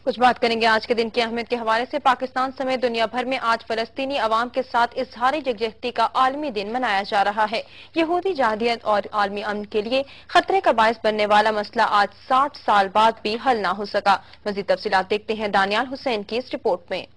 کچھ بات کریں گے آج کے دن کی اہمیت کے حوالے سے۔ پاکستان سمیت دنیا بھر میں آج فلسطینی عوام کے ساتھ اظہار یکجہتی کا عالمی دن منایا جا رہا ہے۔ یہودی جہادیت اور عالمی امن کے لیے خطرے کا باعث بننے والا مسئلہ آج 60 سال بعد بھی حل نہ ہو سکا۔ مزید تفصیلات دیکھتے ہیں دانیال حسین کی اس رپورٹ میں۔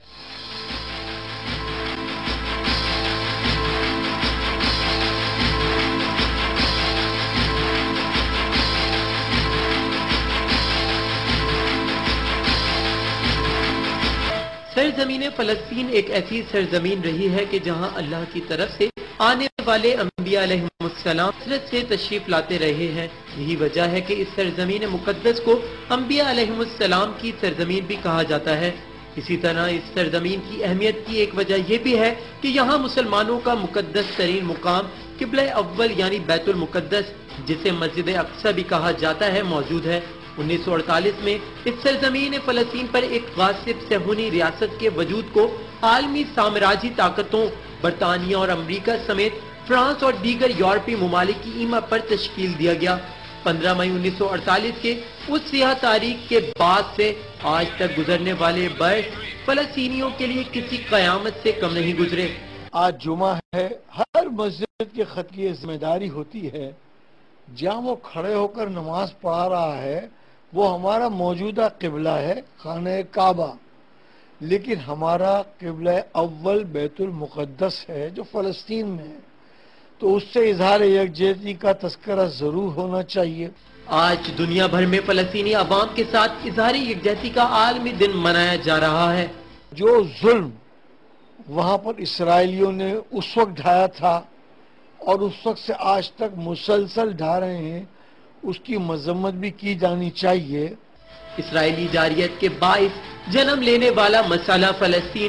سرزمین فلسطین ایک ایسی سرزمین رہی ہے کہ جہاں اللہ کی طرف سے آنے والے انبیاء علیہ السلام کثرت سے تشریف لاتے رہے ہیں۔ یہی وجہ ہے کہ اس سرزمین مقدس کو انبیاء علیہ السلام کی سرزمین بھی کہا جاتا ہے۔ اسی طرح اس سرزمین کی اہمیت کی ایک وجہ یہ بھی ہے کہ یہاں مسلمانوں کا مقدس ترین مقام قبلہ اول یعنی بیت المقدس، جسے مسجد اقصی بھی کہا جاتا ہے، موجود ہے۔ 1948 میں اس سرزمین فلسطین پر ایک غاصب صہیونی ریاست کے وجود کو عالمی سامراجی طاقتوں برطانیہ اور امریکہ سمیت فرانس اور دیگر یورپی ممالک کی ایما پر تشکیل دیا گیا۔ 15 مئی 1948 کے اس سیاہ تاریخ کے بعد سے آج تک گزرنے والے برس فلسطینیوں کے لیے کسی قیامت سے کم نہیں گزرے۔ آج جمعہ ہے، ہر مسجد کے خطیب کی ذمہ داری ہوتی ہے جہاں وہ کھڑے ہو کر نماز پڑھا رہا ہے وہ ہمارا موجودہ قبلہ ہے، خانہ کعبہ، لیکن ہمارا قبلہ اول بیت المقدس ہے جو فلسطین میں ہے، تو اس سے اظہار یکجہتی کا تذکرہ ضرور ہونا چاہیے۔ آج دنیا بھر میں فلسطینی عوام کے ساتھ اظہار یکجہتی کا عالمی دن منایا جا رہا ہے۔ جو ظلم وہاں پر اسرائیلیوں نے اس وقت ڈھایا تھا اور اس وقت سے آج تک مسلسل ڈھا رہے ہیں، اس کی مذمت بھی کی جانی چاہیے۔ اسرائیلی جارحیت کے باعث جنم لینے والا مسئلہ فلسطین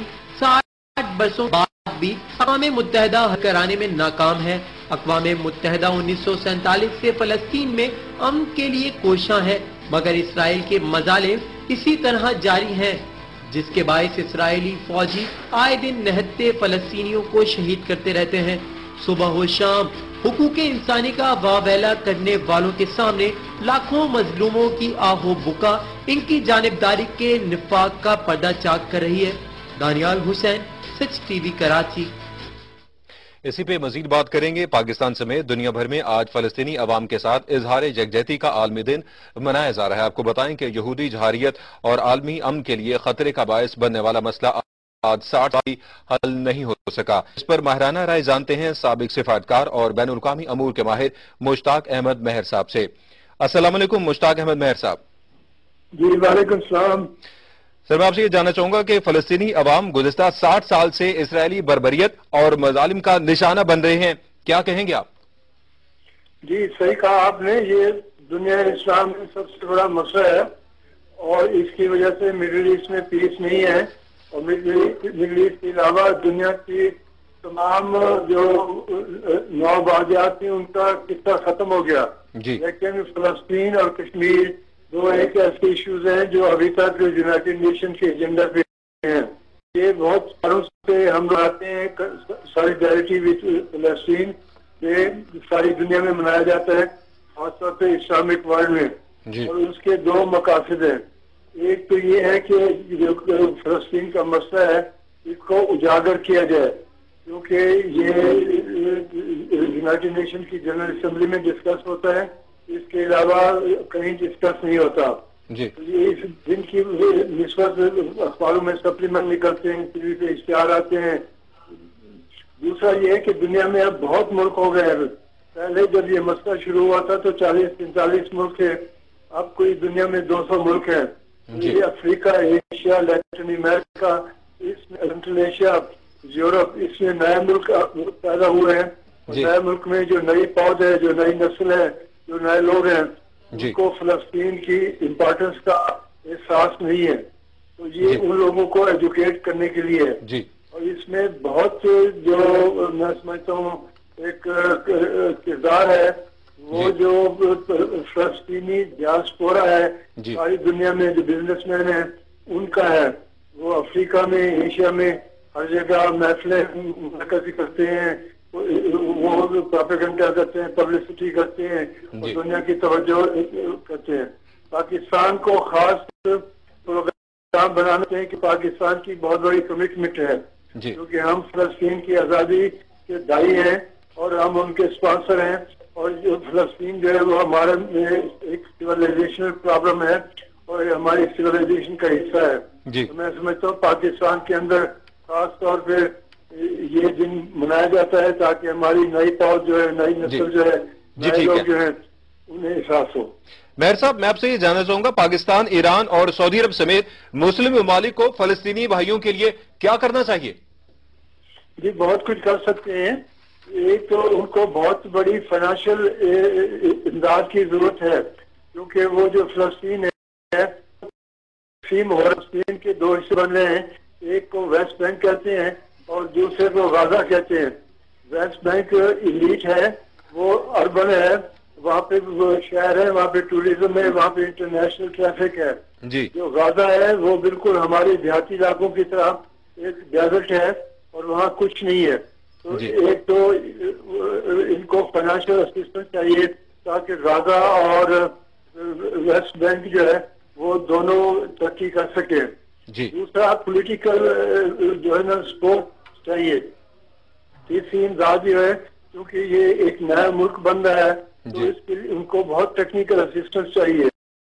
60 برسوں بعد بھی اقوام متحدہ حل کرانے میں ناکام ہے۔ اقوام متحدہ 1947 سے فلسطین میں امن کے لیے کوشاں ہے، مگر اسرائیل کے مظالم اسی طرح جاری ہیں، جس کے باعث اسرائیلی فوجی آئے دن نہتے فلسطینیوں کو شہید کرتے رہتے ہیں۔ صبح و شام حقوق انسانی کا واویلا کرنے والوں کے سامنے لاکھوں مظلوموں کی آہ و بکا ان کی جانبداری کے نفاق کا پردہ چاک کر رہی ہے۔ Danyal Hussain, Sach TV, Karachi. اسی پہ مزید بات کریں گے۔ پاکستان سمیت دنیا بھر میں آج فلسطینی عوام کے ساتھ اظہار یکجہتی کا عالمی دن منایا جا رہا ہے۔ آپ کو بتائیں کہ یہودی جہادیت اور عالمی امن کے لیے خطرے کا باعث بننے والا مسئلہ آج 60 سال حل نہیں ہو سکا۔ اس پر ماہرانہ رائے جانتے ہیں سابق سفارتکار اور بین الاقوامی امور کے ماہر مشتاق احمد مہر صاحب سے۔ السلام علیکم مشتاق احمد مہر صاحب۔ جی وعلیکم السلام۔ سر میں آپ سے یہ جاننا چاہوں گا کہ فلسطینی عوام گزشتہ 60 سال سے اسرائیلی بربریت اور مظالم کا نشانہ بن رہے ہیں، کیا کہیں گے آپ؟ جی صحیح کہا آپ نے، یہ دنیا اسلام میں سب سے بڑا مسئلہ ہے اور اس کی وجہ سے مڈل ایسٹ میں پیس نہیں ہے، اور مڈل ایسٹ کے علاوہ دنیا کی تمام جو نو واقعات تھیں ان کا قصہ ختم ہو گیا۔ لیکن فلسطین اور کشمیر دو ایک ایسے ایشوز ہیں جو ابھی تک یونائٹڈ نیشن کے ایجنڈا پہ ہیں۔ یہ بہت سالوں سے ہم لوگ آتے ہیں سالیڈیرٹی وتھ فلسطین، یہ ساری دنیا میں منایا جاتا ہے، خاص طور پہ اسلامک ورلڈ میں، اور اس کے دو مقاصد ہیں۔ ایک تو یہ ہے کہ جو فلسطین کا مسئلہ ہے اس کو اجاگر کیا جائے، کیونکہ یہ یونائٹڈ نیشن کی جنرل اسمبلی میں ڈسکس ہوتا ہے، اس کے علاوہ کہیں ڈسکس نہیں ہوتا۔ یہ اس دن کی نسبت اخباروں میں سپلیمنٹ نکلتے ہیں، ٹی وی پہ اشتہار آتے ہیں۔ دوسرا یہ ہے کہ دنیا میں اب بہت ملک ہو گئے ہیں، پہلے جب یہ مسئلہ شروع ہوا تھا تو 40-45 ملک تھے، اب کوئی دنیا میں 200 ملک ہیں۔ یہ افریقہ، ایشیا، لیٹن امریکہ، اس میں سینٹرل ایشیا، یورپ، اس میں نئے ملک پیدا ہوئے ہیں، اور نئے ملک میں جو نئی پود ہے، جو نئی نسل ہے، جو نئے لوگ ہیں، ان کو فلسطین کی امپورٹنس کا احساس نہیں ہے، تو یہ ان لوگوں کو ایجوکیٹ کرنے کے لیے ہے۔ اور اس میں بہت جو میں سمجھتا ہوں ایک کردار ہے وہ جو فلسطینی ڈیاسپورا ہے ساری دنیا میں، جو بزنس مین ہیں ان کا ہے، وہ افریقہ میں، ایشیا میں ہر جگہ محفلیں مرکزی کرتے ہیں، وہ پروپیگنڈا کرتے ہیں، پبلسٹی کرتے ہیں اور دنیا کی توجہ کرتے ہیں۔ پاکستان کو خاص بناتے ہیں کہ پاکستان کی بہت بڑی کمٹمنٹ ہے کیونکہ ہم فلسطین کی آزادی کے دائی ہیں اور ہم ان کے اسپانسر ہیں، اور جو فلسطین جو ہے وہ ہمارے ایک سیولائزیشنل پرابلم ہے اور ہماری سیولائزیشن کا حصہ ہے۔ تو میں سمجھتا ہوں پاکستان کے اندر خاص طور پہ یہ دن منایا جاتا ہے تاکہ ہماری نئی فوج جو ہے، نئی نسل جو ہے، نئے لوگ جو ہیں انہیں احساس ہو۔ ماہر صاحب، میں آپ سے یہ جاننا چاہوں گا، پاکستان، ایران اور سعودی عرب سمیت مسلم ممالک کو فلسطینی بھائیوں کے لیے کیا کرنا چاہیے؟ جی بہت کچھ کر سکتے ہیں۔ ایک تو ان کو بہت بڑی فائنانشیل امداد کی ضرورت ہے کیونکہ وہ جو فلسطین ہے، فلسطین کے دو حصے بن رہے ہیں، ایک کو ویسٹ بینک کہتے ہیں اور دوسرے کو غزہ کہتے ہیں۔ ویسٹ بینک ایلیٹ ہے، وہ اربن ہے، وہاں پہ وہ شہر ہے، وہاں پہ ٹوریزم ہے، وہاں پہ انٹرنیشنل ٹریفک ہے۔ جو غزہ ہے وہ بالکل ہمارے دیہاتی علاقوں کی طرح ایک ڈیزرٹ ہے اور وہاں کچھ نہیں ہے۔ تو ایک تو ان کو فائنانشیل اسسٹنس چاہیے تاکہ غزہ اور ویسٹ بینک جو ہے وہ دونوں ترقی کر سکے۔ دوسرا پولیٹیکل جو ہے نا سپورٹ چاہیے، تیسری امداد جو ہے کیونکہ یہ ایک نیا ملک بن رہا ہے تو اس کے لیے ان کو بہت ٹیکنیکل اسسٹنس چاہیے۔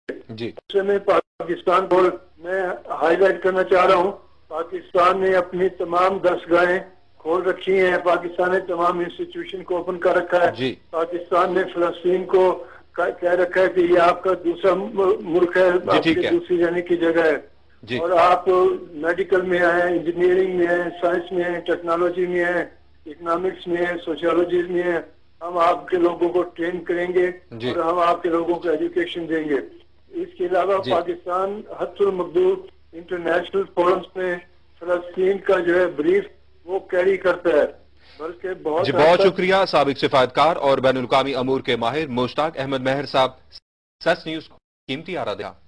میں پاکستان کو میں ہائی لائٹ کرنا چاہ رہا ہوں، پاکستان نے اپنی تمام دستگاہیں کھول رکھی ہیں، پاکستان نے تمام انسٹیٹیوشن کو اوپن کر رکھا ہے، پاکستان نے فلسطین کو کہہ رکھا ہے کہ یہ آپ کا دوسرا ملک ہے، آپ کی دوسری رہنے کی جگہ ہے، اور آپ میڈیکل میں ہیں، انجینئرنگ میں ہیں، سائنس میں ہیں، ٹیکنالوجی میں ہیں، اکنامکس میں ہیں، سوشیولوجی میں ہیں، ہم آپ کے لوگوں کو ٹرین کریں گے اور ہم آپ کے لوگوں کو ایجوکیشن دیں گے۔ اس کے علاوہ پاکستان حد المقدور انٹرنیشنل فورمز میں فلسطین کا جو ہے بریف وہ کیری کرتا ہے، بلکہ بہت شکریہ سابق سفارتکار اور بین الاقوامی امور کے ماہر مشتاق احمد ماہر صاحب، سچ نیوز قیمتی آرا دیا۔